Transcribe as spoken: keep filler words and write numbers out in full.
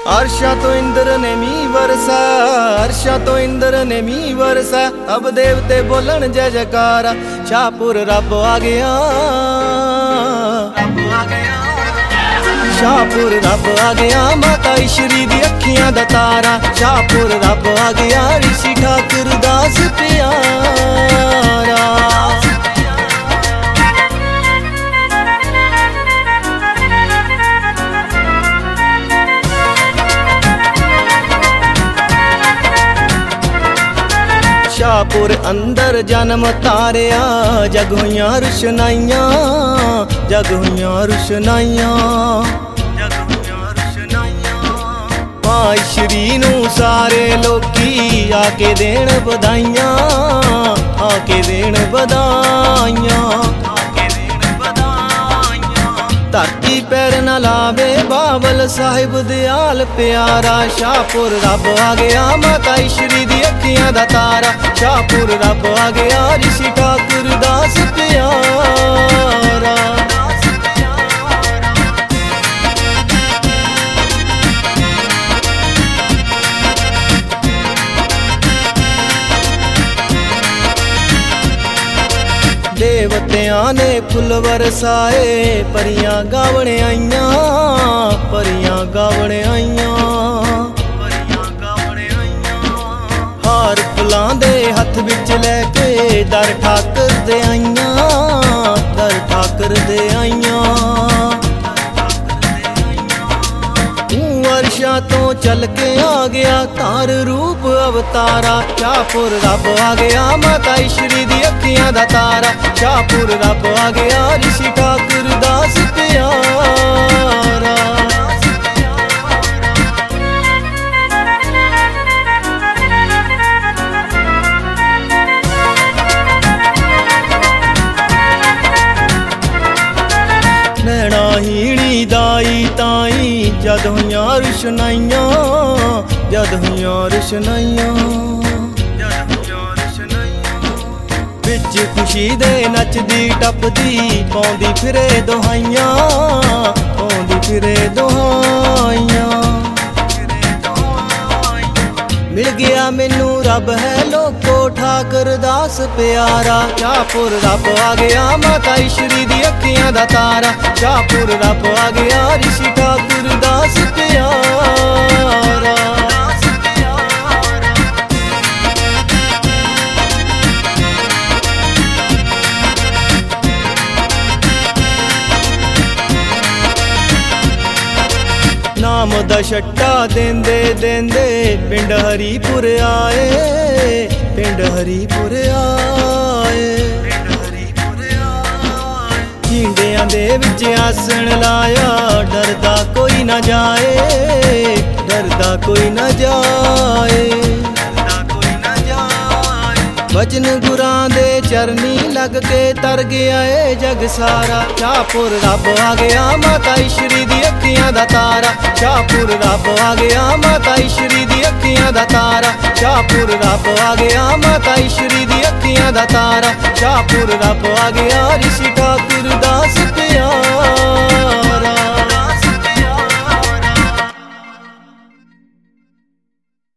अर्शा तो इंद्र ने मी वरसा, अर्शा तो इंद्र ने मी वरसा, अब देवते बोलन जय जयकारा। शाहपुर रब आ गया, रब आ गया, शाहपुर रब आ गया, माता ईश्वरी दी अखियां दा तारा। शाहपुर रब आ गया, ऋषि ठाकुर दास प्यारा। शाहपुर अंदर जन्म तारिया, जग होइयां रुशनाइयां, जग होइयां रुशनाइयां, जग होइयां रुशनाइयां। मां ईश्वरी नूं सारे लोकी आके देण बधाइयां, आके देण बधाइयां, आके देण बधाइयां। धरती पैर न लावे बाबल साहिब दयाल प्यारा। शाहपुर रब आ गया, माता ईश्वरी दी अखियां दा तारा। शाहपुर रब आ गया, ऋषि ठाकुर दास प्यारा। देवतियां ने फुल वरसाए, परियां गावण आईयां, परियां गावण आईयां, परियां गावण आईयां। हार फुलां दे हथ विच लैके दर ठाकर दे आईयां, दर ठाकर दे आईयां। अर्शा तो चल के आ गया, तार रूप अवतारा। शाहपुर रब आ गया, माता ईश्वरी दी अखियां दा तारा। शाहपुर रब आ गया, ऋषि ठाकुर दास प्यारा। नैना हीणी दाई ताई, जद होइयां रुशनाइयां, जद होइयां रुशनाइयां, जद होइयां रुशनाइयां। विच खुशी दे नचदी टपदी, पाउंदी फिरे दुहाइयां, पाउंदी फिरे दुहाइयां। मिल गया मैनू रब है लोको ठाकर दास प्यारा। शाहपुर रब आ गया, माता ईश्वरी दी अखियां दा तारा। शाहपुर रब आ गया, ऋषि ठाकुर दास प्यारा। नाम दा छट्टा देंदे देंदे पिंड हरीपुर आए, पिंड हरीपुर आए, पिंड हरीपुर आए। झींडियां दे विच आसन लाया, डरदा कोई ना जाए, डरदा कोई ना जाए, डरदा कोई ना जाए। भजन गुरां दे चरनी लग के तर गया ए जग सारा। शाहपुर रब आ गया, माता ईश्वरी दी अखियां दा तारा। शाहपुर रब आ गया, माता ईश्वरी दी अखियां दा तारा। शाहपुर रब आ गया, माता ईश्वरी दी अखियां दा तारा। शाहपुर रब आ गया, ऋषि